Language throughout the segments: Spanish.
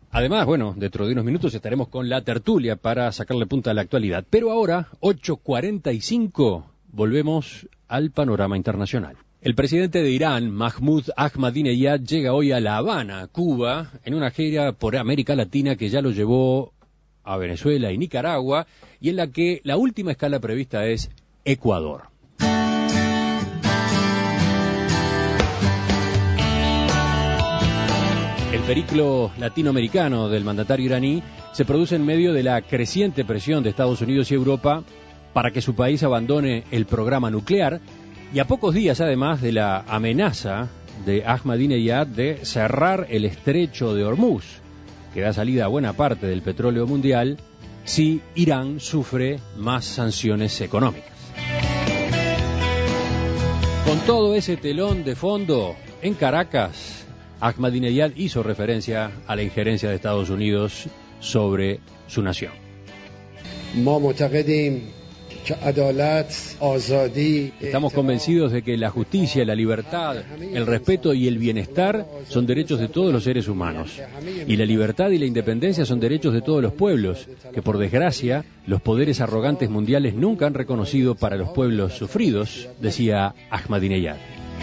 Además, bueno, dentro de unos minutos estaremos con la tertulia para sacarle punta a la actualidad. Pero ahora, 8:45, volvemos al panorama internacional. El presidente de Irán, Mahmoud Ahmadinejad, llega hoy a La Habana, Cuba, en una gira por América Latina que ya lo llevó a Venezuela y Nicaragua, y en la que la última escala prevista es Ecuador. El periplo latinoamericano del mandatario iraní se produce en medio de la creciente presión de Estados Unidos y Europa para que su país abandone el programa nuclear, y a pocos días además de la amenaza de Ahmadinejad de cerrar el estrecho de Hormuz, que da salida a buena parte del petróleo mundial, si Irán sufre más sanciones económicas. Con todo ese telón de fondo, en Caracas, Ahmadinejad hizo referencia a la injerencia de Estados Unidos sobre su nación. Estamos convencidos de que la justicia, la libertad, el respeto y el bienestar son derechos de todos los seres humanos. Y la libertad y la independencia son derechos de todos los pueblos, que por desgracia los poderes arrogantes mundiales nunca han reconocido para los pueblos sufridos, decía Ahmadinejad.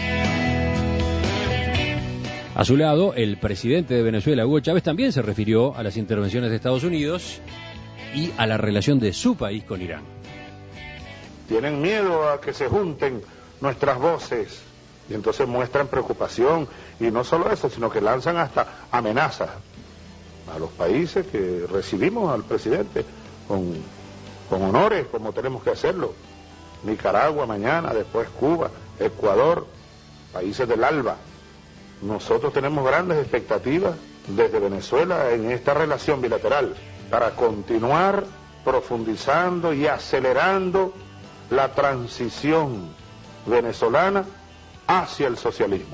A su lado, el presidente de Venezuela, Hugo Chávez, también se refirió a las intervenciones de Estados Unidos y a la relación de su país con Irán. Tienen miedo a que se junten nuestras voces y entonces muestran preocupación, y no solo eso, sino que lanzan hasta amenazas a los países que recibimos al presidente con honores, como tenemos que hacerlo. Nicaragua mañana, después Cuba, Ecuador, países del ALBA. Nosotros tenemos grandes expectativas desde Venezuela en esta relación bilateral para continuar profundizando y acelerando la transición venezolana hacia el socialismo.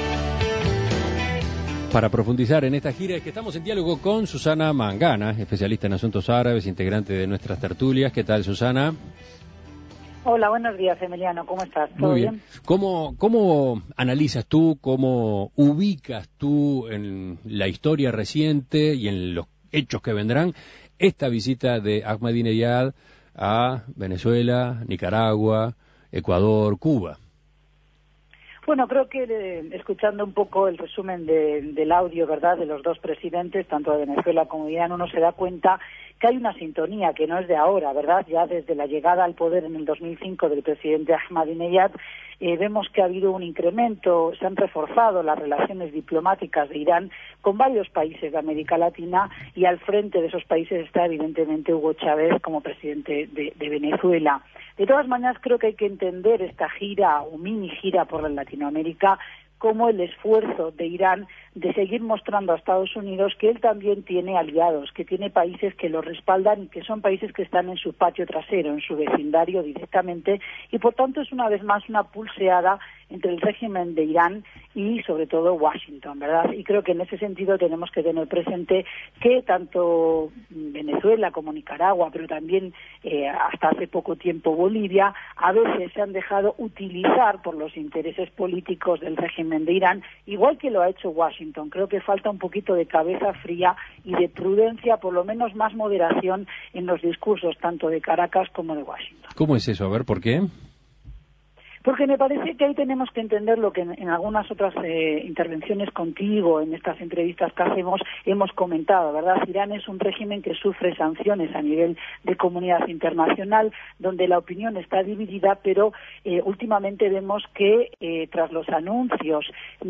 Para profundizar en esta gira es que estamos en diálogo con Susana Mangana, especialista en asuntos árabes, integrante de nuestras tertulias. ¿Qué tal, Susana? Hola, buenos días, Emiliano. ¿Cómo estás? ¿Todo Muy bien? ¿Cómo analizas tú, cómo ubicas tú en la historia reciente y en los hechos que vendrán esta visita de Ahmadinejad a Venezuela, Nicaragua, Ecuador, Cuba? Bueno, creo que escuchando un poco el resumen del audio, ¿verdad?, de los dos presidentes, tanto de Venezuela como de Irán, uno se da cuenta que hay una sintonía que no es de ahora, ¿verdad? Ya desde la llegada al poder en el 2005 del presidente Ahmadinejad, vemos que ha habido un incremento, se han reforzado las relaciones diplomáticas de Irán con varios países de América Latina, y al frente de esos países está evidentemente Hugo Chávez como presidente de Venezuela. De todas maneras, creo que hay que entender esta gira o mini gira por Latinoamérica como el esfuerzo de Irán de seguir mostrando a Estados Unidos que él también tiene aliados, que tiene países que lo respaldan y que son países que están en su patio trasero, en su vecindario directamente, y por tanto es una vez más una pulseada entre el régimen de Irán y sobre todo Washington, ¿verdad? Y creo que en ese sentido tenemos que tener presente que tanto Venezuela como Nicaragua, pero también hasta hace poco tiempo Bolivia, a veces se han dejado utilizar por los intereses políticos del régimen de Irán, igual que lo ha hecho Washington. Creo que falta un poquito de cabeza fría y de prudencia, por lo menos más moderación en los discursos tanto de Caracas como de Washington. ¿Cómo es eso? A ver, ¿por qué? Porque me parece que ahí tenemos que entender lo que en algunas otras intervenciones contigo, en estas entrevistas que hacemos, hemos comentado, ¿verdad? Irán es un régimen que sufre sanciones a nivel de comunidad internacional, donde la opinión está dividida, pero últimamente vemos que tras los anuncios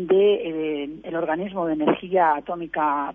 el organismo de energía atómica,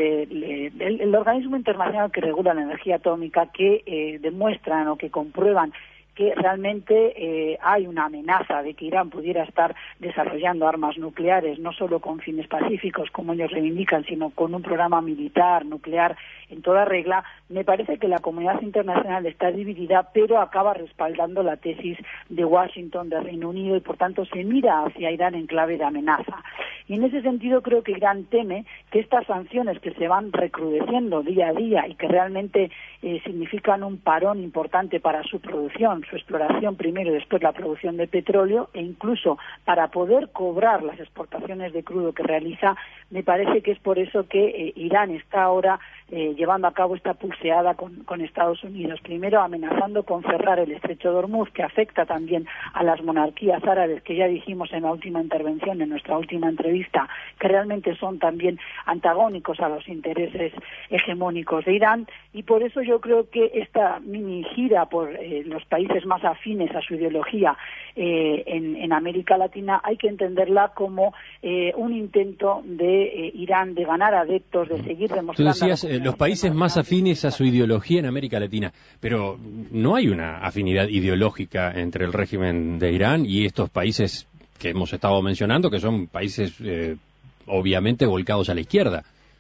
el organismo internacional que regula la energía atómica, que demuestran o que comprueban que realmente hay una amenaza de que Irán pudiera estar desarrollando armas nucleares, no solo con fines pacíficos, como ellos reivindican, sino con un programa militar, nuclear, en toda regla. Me parece que la comunidad internacional está dividida, pero acaba respaldando la tesis de Washington, de Reino Unido, y por tanto se mira hacia Irán en clave de amenaza. Y en ese sentido creo que Irán teme que estas sanciones que se van recrudeciendo día a día y que realmente significan un parón importante para su producción, su exploración primero y después la producción de petróleo, e incluso para poder cobrar las exportaciones de crudo que realiza. Me parece que es por eso que Irán está ahora llevando a cabo esta pulseada con Estados Unidos, primero amenazando con cerrar el estrecho de Hormuz, que afecta también a las monarquías árabes, que ya dijimos en la última intervención, en nuestra última entrevista, que realmente son también antagónicos a los intereses hegemónicos de Irán, y por eso yo creo que esta mini gira por los países más afines a su ideología en América Latina hay que entenderla como un intento de Irán de ganar adeptos, de seguir demostrando... Tú decías los países más afines a su ideología en América Latina, pero no hay una afinidad ideológica entre el régimen de Irán y estos países que hemos estado mencionando, que son países obviamente volcados a la izquierda.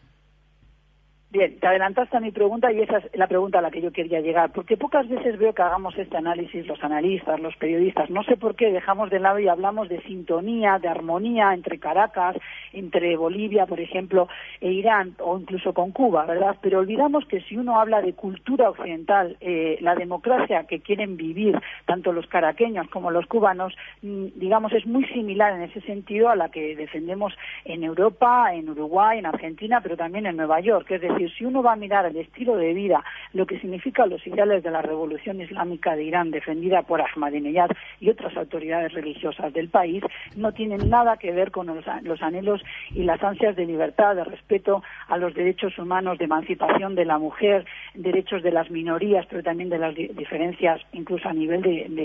Bien, te adelantaste a mi pregunta y esa es la pregunta a la que yo quería llegar, porque pocas veces veo que hagamos este análisis los analistas, los periodistas. No sé por qué dejamos de lado y hablamos de sintonía, de armonía entre Caracas, entre Bolivia, por ejemplo, e Irán, o incluso con Cuba, ¿verdad? Pero olvidamos que si uno habla de cultura occidental, la democracia que quieren vivir tanto los caraqueños como los cubanos, digamos, es muy similar en ese sentido a la que defendemos en Europa, en Uruguay, en Argentina, pero también en Nueva York. Es decir, si uno va a mirar el estilo de vida, lo que significan los ideales de la revolución islámica de Irán, defendida por Ahmadinejad y otras autoridades religiosas del país, no tienen nada que ver con los anhelos y las ansias de libertad, de respeto a los derechos humanos, de emancipación de la mujer, derechos de las minorías, pero también de las diferencias, incluso a nivel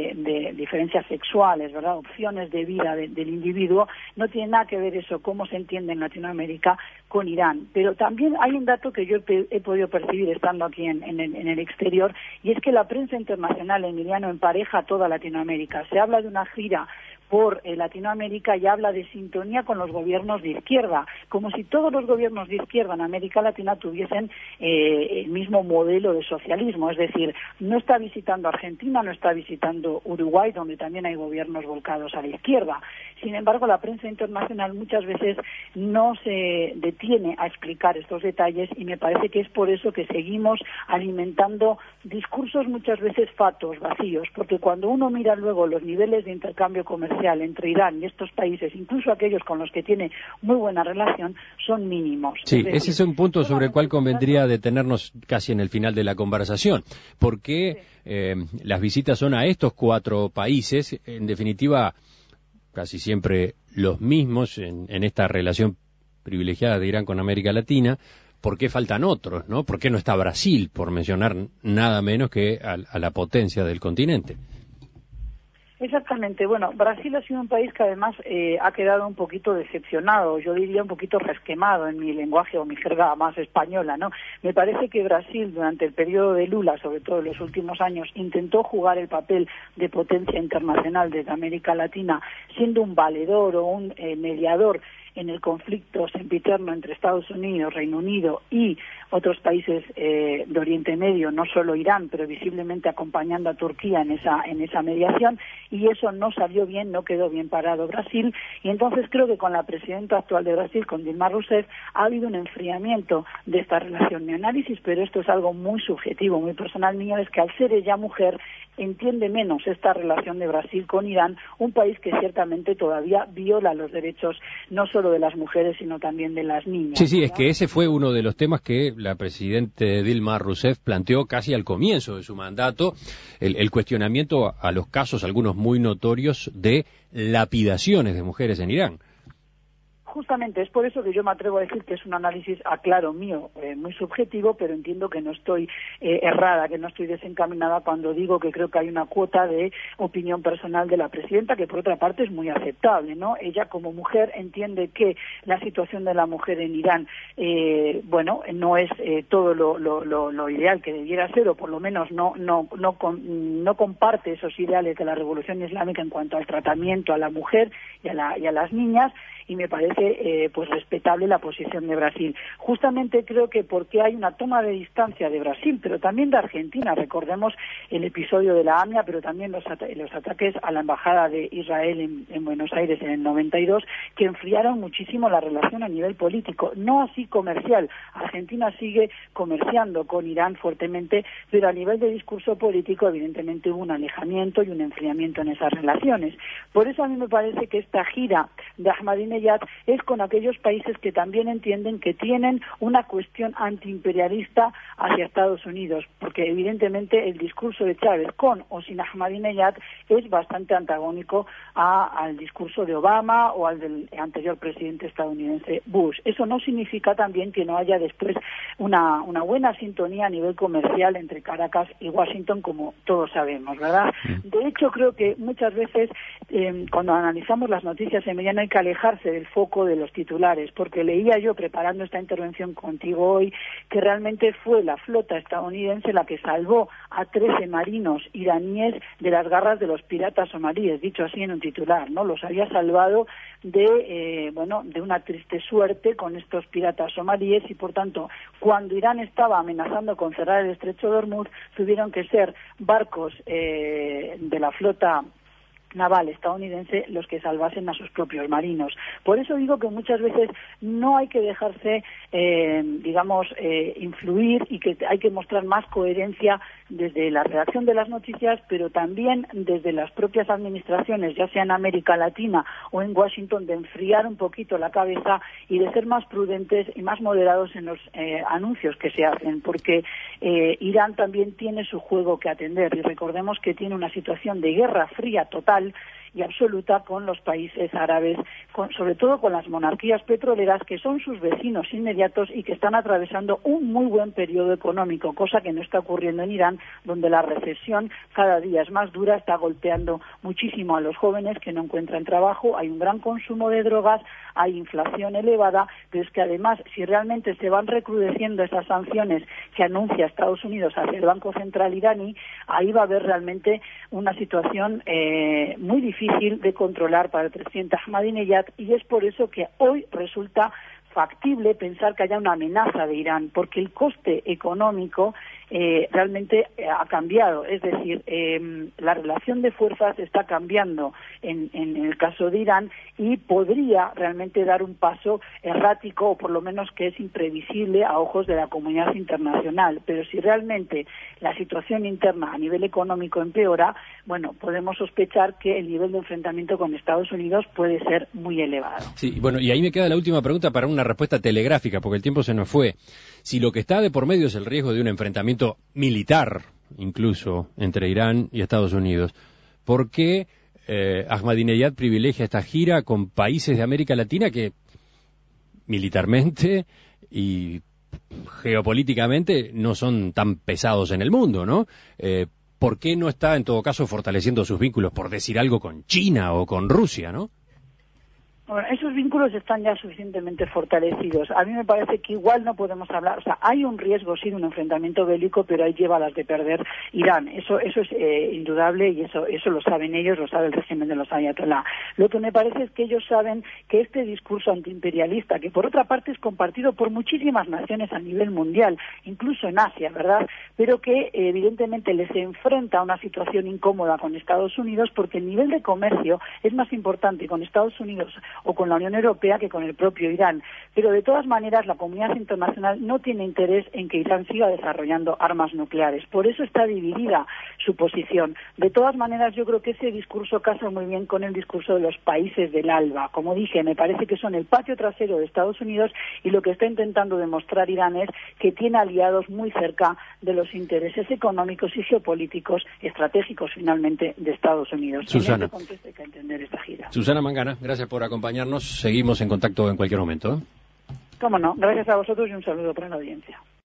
de diferencias sexuales, ¿verdad? Opciones de vida del individuo. No tiene nada que ver eso, cómo se entiende en Latinoamérica, con Irán. Pero también hay un dato que yo he podido percibir estando aquí en el exterior, y es que la prensa internacional, Emiliano, empareja a toda Latinoamérica. Se habla de una gira por Latinoamérica y habla de sintonía con los gobiernos de izquierda, como si todos los gobiernos de izquierda en América Latina tuviesen el mismo modelo de socialismo, es decir, no está visitando Argentina, no está visitando Uruguay, donde también hay gobiernos volcados a la izquierda. Sin embargo, la prensa internacional muchas veces no se detiene a explicar estos detalles, y me parece que es por eso que seguimos alimentando discursos muchas veces fatos, vacíos, porque cuando uno mira luego los niveles de intercambio comercial entre Irán y estos países, incluso aquellos con los que tiene muy buena relación, son mínimos. Sí, es decir, ese es un punto sobre el cual convendría detenernos casi en el final de la conversación, porque las visitas son a estos 4 países, en definitiva, casi siempre los mismos en esta relación privilegiada de Irán con América Latina. ¿Por qué faltan otros, no? ¿Por qué no está Brasil, por mencionar nada menos que a la potencia del continente? Exactamente. Bueno, Brasil ha sido un país que además ha quedado un poquito decepcionado, yo diría un poquito resquemado en mi lenguaje o mi jerga más española, ¿no? Me parece que Brasil, durante el periodo de Lula, sobre todo en los últimos años, intentó jugar el papel de potencia internacional desde América Latina, siendo un valedor o un mediador en el conflicto sempiterno entre Estados Unidos, Reino Unido y otros países de Oriente Medio, no solo Irán, pero visiblemente acompañando a Turquía en esa mediación, y eso no salió bien, no quedó bien parado Brasil, y entonces creo que con la presidenta actual de Brasil, con Dilma Rousseff, ha habido un enfriamiento de esta relación. Mi análisis, pero esto es algo muy subjetivo, muy personal mío, es que al ser ella mujer, entiende menos esta relación de Brasil con Irán, un país que ciertamente todavía viola los derechos no solo de las mujeres, sino también de las niñas. Sí, sí, es que ese fue uno de los temas que la presidenta Dilma Rousseff planteó casi al comienzo de su mandato, el cuestionamiento a los casos, algunos muy notorios, de lapidaciones de mujeres en Irán. Justamente, es por eso que yo me atrevo a decir que es un análisis, aclaro, mío, muy subjetivo, pero entiendo que no estoy errada, que no estoy desencaminada cuando digo que creo que hay una cuota de opinión personal de la presidenta, que por otra parte es muy aceptable, ¿no? Ella como mujer entiende que la situación de la mujer en Irán, no es todo lo ideal que debiera ser, o por lo menos no comparte esos ideales de la revolución islámica en cuanto al tratamiento a la mujer y a las niñas, y me parece pues respetable la posición de Brasil. Justamente creo que porque hay una toma de distancia de Brasil, pero también de Argentina. Recordemos el episodio de la AMIA, pero también los ataques a la embajada de Israel en Buenos Aires en el 92, que enfriaron muchísimo la relación a nivel político, no así comercial. Argentina sigue comerciando con Irán fuertemente, pero a nivel de discurso político evidentemente hubo un alejamiento y un enfriamiento en esas relaciones. Por eso a mí me parece que esta gira de Ahmadinejad es con aquellos países que también entienden que tienen una cuestión antiimperialista hacia Estados Unidos, porque evidentemente el discurso de Chávez con o sin Ahmadinejad es bastante antagónico al discurso de Obama o al del anterior presidente estadounidense Bush. Eso no significa también que no haya después una buena sintonía a nivel comercial entre Caracas y Washington, como todos sabemos, ¿verdad? De hecho, creo que muchas veces cuando analizamos las noticias en media no hay que alejarse del foco de los titulares, porque leía yo preparando esta intervención contigo hoy que realmente fue la flota estadounidense la que salvó a 13 marinos iraníes de las garras de los piratas somalíes, dicho así en un titular, ¿no? Los había salvado de una triste suerte con estos piratas somalíes y, por tanto, cuando Irán estaba amenazando con cerrar el estrecho de Hormuz, tuvieron que ser barcos de la flota naval estadounidense los que salvasen a sus propios marinos. Por eso digo que muchas veces no hay que dejarse, influir, y que hay que mostrar más coherencia desde la redacción de las noticias, pero también desde las propias administraciones, ya sea en América Latina o en Washington, de enfriar un poquito la cabeza y de ser más prudentes y más moderados en los anuncios que se hacen, porque Irán también tiene su juego que atender, y recordemos que tiene una situación de guerra fría total y absoluta con los países árabes, sobre todo con las monarquías petroleras que son sus vecinos inmediatos y que están atravesando un muy buen periodo económico, cosa que no está ocurriendo en Irán, donde la recesión cada día es más dura, está golpeando muchísimo a los jóvenes que no encuentran trabajo, hay un gran consumo de drogas, hay inflación elevada, pero es que además, si realmente se van recrudeciendo esas sanciones que anuncia Estados Unidos hacia el Banco Central iraní, ahí va a haber realmente una situación muy difícil de controlar para el presidente Ahmadinejad, y es por eso que hoy resulta factible pensar que haya una amenaza de Irán, porque el coste económico realmente ha cambiado, es decir, la relación de fuerzas está cambiando en el caso de Irán y podría realmente dar un paso errático, o por lo menos que es imprevisible a ojos de la comunidad internacional. Pero si realmente la situación interna a nivel económico empeora, bueno, podemos sospechar que el nivel de enfrentamiento con Estados Unidos puede ser muy elevado. Sí, bueno, y ahí me queda la última pregunta para una respuesta telegráfica, porque el tiempo se nos fue. Si lo que está de por medio es el riesgo de un enfrentamiento militar, incluso, entre Irán y Estados Unidos, ¿por qué Ahmadinejad privilegia esta gira con países de América Latina que militarmente y geopolíticamente no son tan pesados en el mundo, ¿no? ¿Por qué no está, en todo caso, fortaleciendo sus vínculos, por decir algo, con China o con Rusia, ¿no? Bueno, esos vínculos están ya suficientemente fortalecidos. A mí me parece que igual no podemos hablar, o sea, hay un riesgo sí de un enfrentamiento bélico, pero ahí lleva las de perder Irán. Eso es indudable, y eso lo saben ellos, lo sabe el régimen de los ayatolá. Lo que me parece es que ellos saben que este discurso antiimperialista, que por otra parte es compartido por muchísimas naciones a nivel mundial, incluso en Asia, ¿verdad?, pero que evidentemente les enfrenta a una situación incómoda con Estados Unidos, porque el nivel de comercio es más importante con Estados Unidos o con la Unión Europea que con el propio Irán. Pero de todas maneras la comunidad internacional no tiene interés en que Irán siga desarrollando armas nucleares. Por eso está dividida su posición. De todas maneras, yo creo que ese discurso casa muy bien con el discurso de los países del ALBA. Como dije, me parece que son el patio trasero de Estados Unidos, y lo que está intentando demostrar Irán es que tiene aliados muy cerca de los intereses económicos y geopolíticos estratégicos finalmente de Estados Unidos. Susana. En este contexto hay que entender esta gira. Susana Mangana, gracias por acompañarnos. Seguimos en contacto en cualquier momento. Cómo no, gracias a vosotros y un saludo para la audiencia.